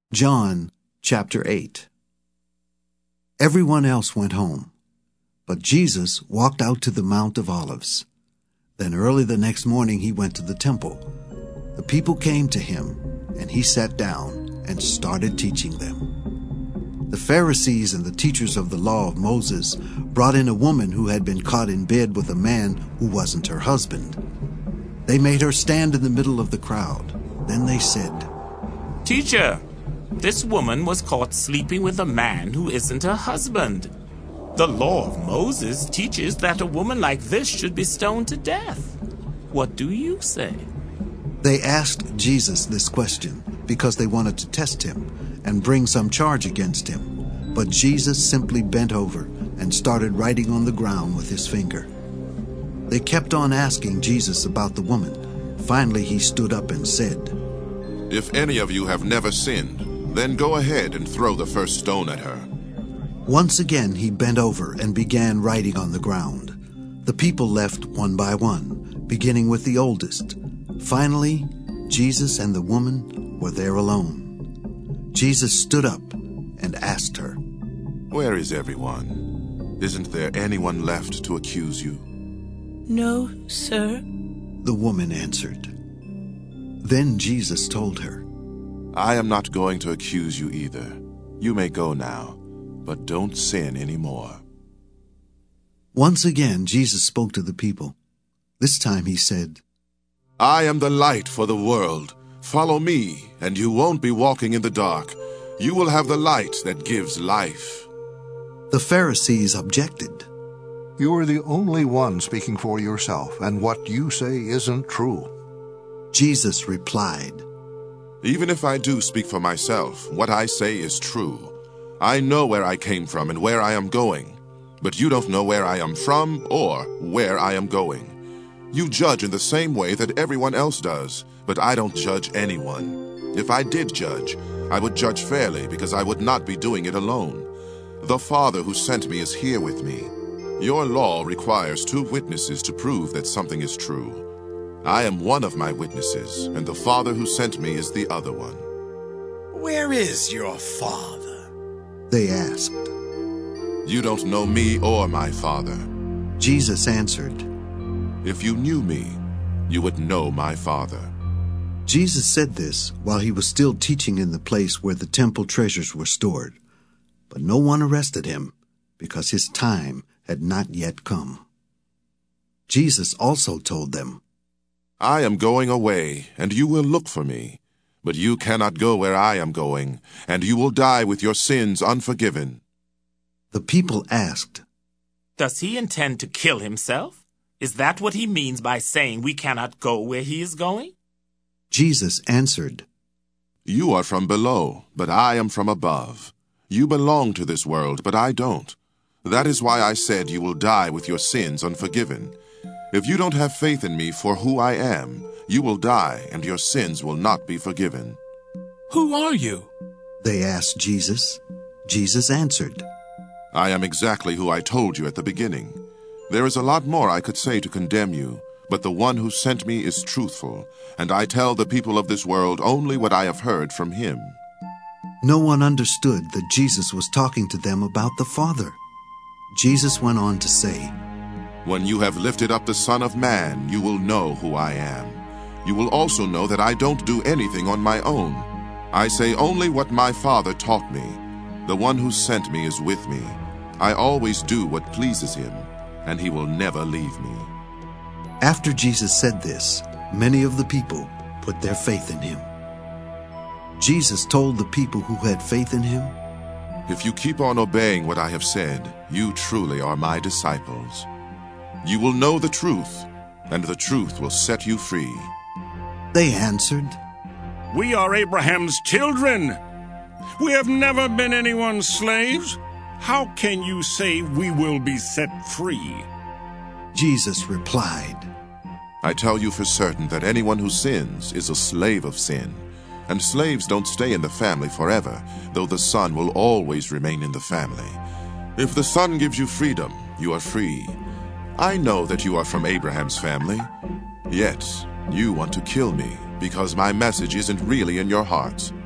John chapter 8. Everyone else went home, but Jesus walked out to the Mount of Olives. Then early the next morning he went to the temple. The people came to him, and he sat down and started teaching them. The Pharisees and the teachers of the law of Moses brought in a woman who had been caught in bed with a man who wasn't her husband. They made her stand in the middle of the crowd. Then they said, "Teacher, this woman was caught sleeping with a man who isn't her husband. The law of Moses teaches that a woman like this should be stoned to death. What do you say?" They asked Jesus this question because they wanted to test him and bring some charge against him. But Jesus simply bent over and started writing on the ground with his finger. They kept on asking Jesus about the woman. Finally he stood up and said, "If any of you have never sinned, then go ahead and throw the first stone at her." Once again he bent over and began writing on the ground. The people left one by one, beginning with the oldest. Finally, Jesus and the woman were there alone. Jesus stood up and asked her, "Where is everyone? Isn't there anyone left to accuse you?" "No, sir," the woman answered. Then Jesus told her, "I am not going to accuse you either. You may go now, but don't sin anymore." Once again Jesus spoke to the people. This time he said, "I am the light for the world. Follow me, and you won't be walking in the dark. You will have the light that gives life." The Pharisees objected. "You are the only one speaking for yourself, and what you say isn't true." Jesus replied, "Even if I do speak for myself, what I say is true. I know where I came from and where I am going, but you don't know where I am from or where I am going. You judge in the same way that everyone else does, but I don't judge anyone. If I did judge, I would judge fairly because I would not be doing it alone. The Father who sent me is here with me. Your law requires 2 witnesses to prove that something is true. I am one of my witnesses, and the Father who sent me is the other one." "Where is your Father?" they asked. "You don't know me or my Father." Jesus answered, "If you knew me, you would know my Father." Jesus said this while he was still teaching in the place where the temple treasures were stored. But no one arrested him because his time had not yet come. Jesus also told them, "I am going away, and you will look for me. But you cannot go where I am going, and you will die with your sins unforgiven." The people asked, Does he intend to kill himself? Is that what he means by saying we cannot go where he is going? Jesus answered, "You are from below, but I am from above. You belong to this world, but I don't. That is why I said you will die with your sins unforgiven. If you don't have faith in me for who I am, you will die, and your sins will not be forgiven." "Who are you?" they asked Jesus. Jesus answered, "I am exactly who I told you at the beginning. There is a lot more I could say to condemn you, but the one who sent me is truthful, and I tell the people of this world only what I have heard from him." No one understood that Jesus was talking to them about the Father. Jesus went on to say, "When you have lifted up the Son of Man, you will know who I am. You will also know that I don't do anything on my own. I say only what my Father taught me. The one who sent me is with me. I always do what pleases him, and he will never leave me." After Jesus said this, many of the people put their faith in him. Jesus told the people who had faith in him, "If you keep on obeying what I have said, you truly are my disciples. You will know the truth, and the truth will set you free." They answered, "We are Abraham's children. We have never been anyone's slaves. How can you say we will be set free?" Jesus replied, "I tell you for certain that anyone who sins is a slave of sin. And slaves don't stay in the family forever, though the son will always remain in the family. If the Son gives you freedom, you are free. I know that you are from Abraham's family, yet you want to kill me because my message isn't really in your hearts.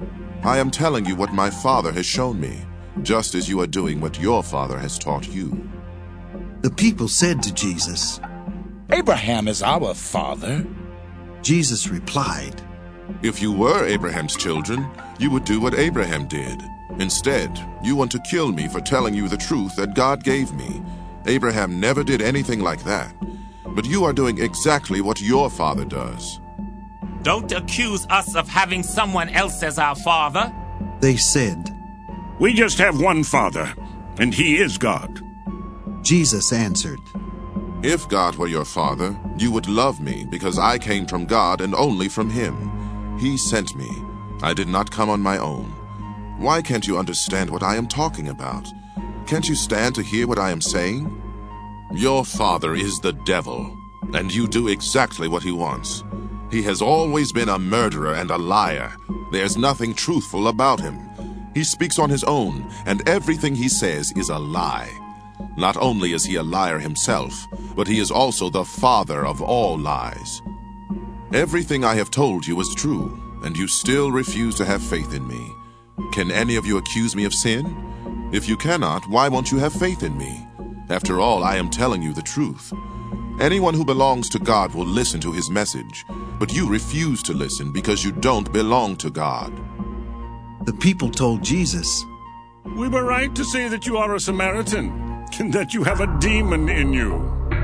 I am telling you what my Father has shown me, just as you are doing what your father has taught you." The people said to Jesus, Abraham is our father. Jesus replied, "If you were Abraham's children, you would do what Abraham did. Instead, you want to kill me for telling you the truth that God gave me. Abraham never did anything like that. But you are doing exactly what your father does." Don't accuse us of having someone else as our father. They said, We just have one Father, and he is God. Jesus answered, If God were your father, you would love me because I came from God and only from him. He sent me. I did not come on my own. Why can't you understand what I am talking about? Can't you stand to hear what I am saying? Your father is the devil, and you do exactly what he wants. He has always been a murderer and a liar. There's nothing truthful about him. He speaks on his own, and everything he says is a lie. Not only is he a liar himself, but he is also the father of all lies. Everything I have told you is true, and you still refuse to have faith in me. Can any of you accuse me of sin? If you cannot, why won't you have faith in me? After all, I am telling you the truth. Anyone who belongs to God will listen to his message, but you refuse to listen because you don't belong to God. The people told Jesus, We were right to say that you are a Samaritan, and that you have a demon in you.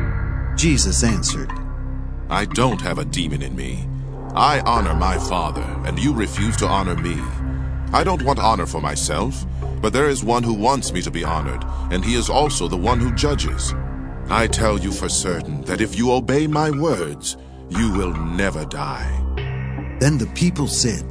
Jesus answered, I don't have a demon in me. I honor my Father, and you refuse to honor me. I don't want honor for myself, but there is one who wants me to be honored, and he is also the one who judges. I tell you for certain that if you obey my words, you will never die. Then the people said,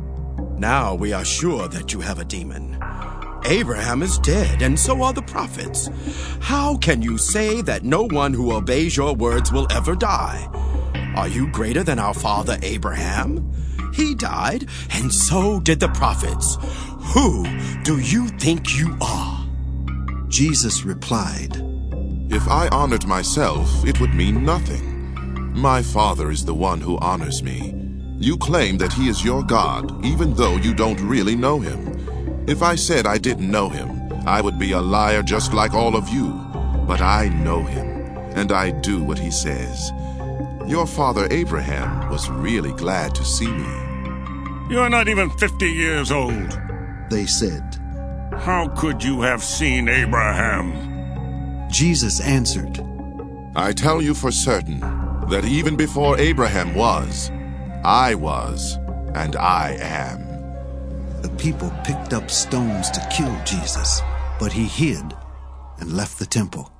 Now we are sure that you have a demon. Abraham is dead, and so are the prophets. How can you say that no one who obeys your words will ever die? Are you greater than our father Abraham? He died, and so did the prophets. Who do you think you are? Jesus replied, If I honored myself, it would mean nothing. My Father is the one who honors me. You claim that he is your God, even though you don't really know him. If I said I didn't know him, I would be a liar just like all of you. But I know him, and I do what he says. Your father Abraham was really glad to see me. You are not even 50 years old. they said. How could you have seen Abraham? Jesus answered, I tell you for certain that even before Abraham was, I was, and I am. The people picked up stones to kill Jesus, but he hid and left the temple.